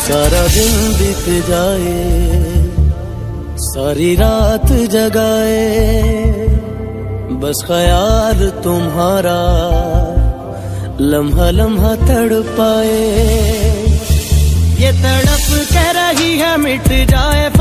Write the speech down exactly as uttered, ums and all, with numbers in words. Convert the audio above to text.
सारा दिन बीत जाए, सारी रात जगाए, बस ख्याल तुम्हारा लम्हा लम्हा तड़पाए। ये तड़प कह रही है मिट जाए